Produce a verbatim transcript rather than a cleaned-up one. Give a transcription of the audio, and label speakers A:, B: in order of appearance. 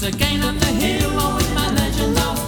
A: Once again I'm the hero with my legend of